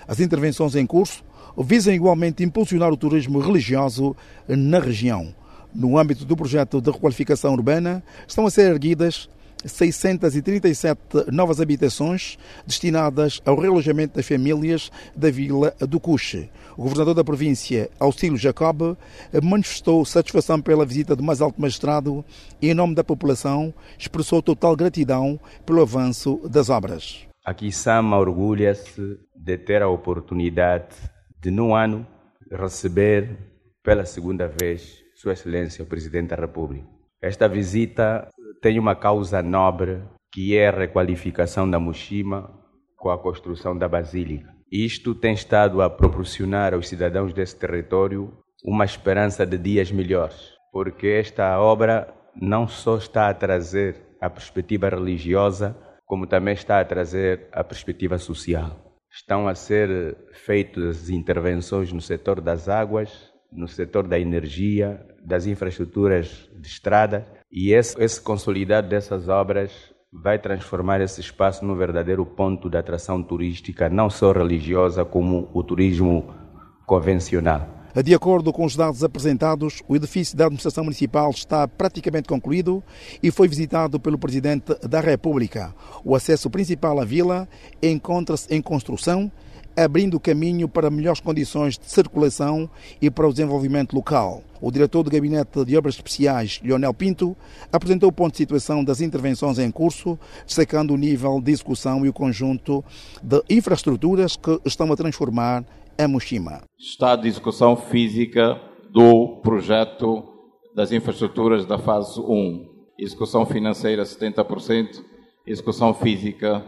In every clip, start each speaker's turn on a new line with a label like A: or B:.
A: As intervenções em curso visam igualmente impulsionar o turismo religioso na região. No âmbito do projeto de requalificação urbana, estão a ser erguidas 637 novas habitações destinadas ao realojamento das famílias da Vila do Cuche. O governador da província, Auxílio Jacob, manifestou satisfação pela visita do mais alto magistrado e, em nome da população, expressou total gratidão pelo avanço das obras.
B: Aqui Sama orgulha-se de ter a oportunidade de, no ano, receber pela segunda vez Sua Excelência o Presidente da República. Esta visita tem uma causa nobre, que é a requalificação da Mushima com a construção da Basílica. Isto tem estado a proporcionar aos cidadãos desse território uma esperança de dias melhores, porque esta obra não só está a trazer a perspectiva religiosa, como também está a trazer a perspectiva social. Estão a ser feitas intervenções no setor das águas, no setor da energia, das infraestruturas de estrada, e esse consolidado dessas obras vai transformar esse espaço num verdadeiro ponto de atração turística, não só religiosa, como o turismo convencional.
A: De acordo com os dados apresentados, o edifício da administração municipal está praticamente concluído e foi visitado pelo Presidente da República. O acesso principal à vila encontra-se em construção, abrindo caminho para melhores condições de circulação e para o desenvolvimento local. O diretor do Gabinete de Obras Especiais, Leonel Pinto, apresentou o ponto de situação das intervenções em curso, destacando o nível de execução e o conjunto de infraestruturas que estão a transformar a Mushima.
C: Estado de execução física do projeto das infraestruturas da fase 1. Execução financeira 70%, execução física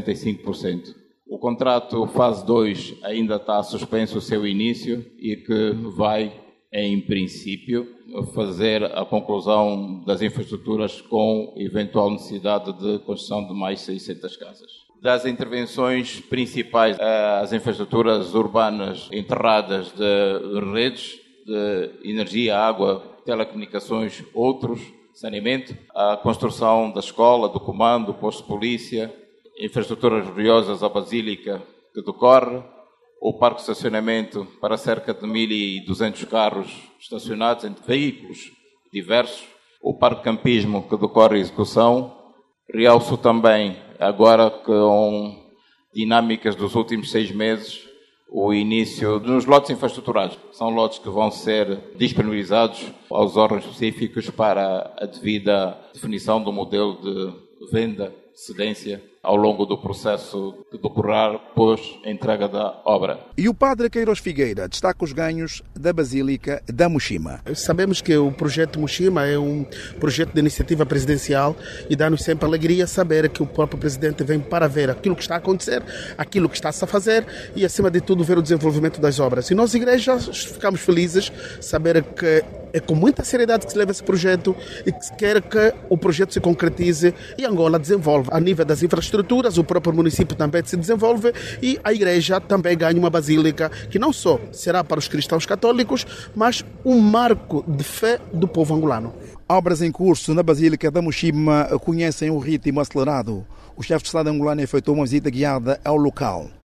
C: 65%. O contrato fase 2 ainda está suspenso o seu início e que vai, em princípio, fazer a conclusão das infraestruturas com eventual necessidade de construção de mais 600 casas. Das intervenções principais, as infraestruturas urbanas enterradas de redes de energia, água, telecomunicações, outros, saneamento, a construção da escola, do comando, do posto de polícia, infraestruturas religiosas, a Basílica que decorre, o parque de estacionamento para cerca de 1.200 carros estacionados entre veículos diversos, o parque de campismo que decorre a execução. Realço também, agora com dinâmicas dos últimos 6 meses, o início dos lotes infraestruturados. São lotes que vão ser disponibilizados aos órgãos específicos para a devida definição do modelo de venda, cedência, ao longo do processo que decorrer pós a entrega da obra.
A: E o padre Queiroz Figueira destaca os ganhos da Basílica da Mushima.
D: Sabemos que o projeto Mushima é um projeto de iniciativa presidencial e dá-nos sempre alegria saber que o próprio presidente vem para ver aquilo que está a acontecer, aquilo que está-se a fazer e, acima de tudo, ver o desenvolvimento das obras. E nós, igrejas, ficamos felizes saber que é com muita seriedade que se leva esse projeto e que se quer que o projeto se concretize e Angola desenvolve. A nível das infraestruturas, o próprio município também se desenvolve e a igreja também ganha uma basílica que não só será para os cristãos católicos, mas um marco de fé do povo angolano.
A: Obras em curso na Basílica da Mushima conhecem um ritmo acelerado. O chefe de Estado angolano efetuou uma visita guiada ao local.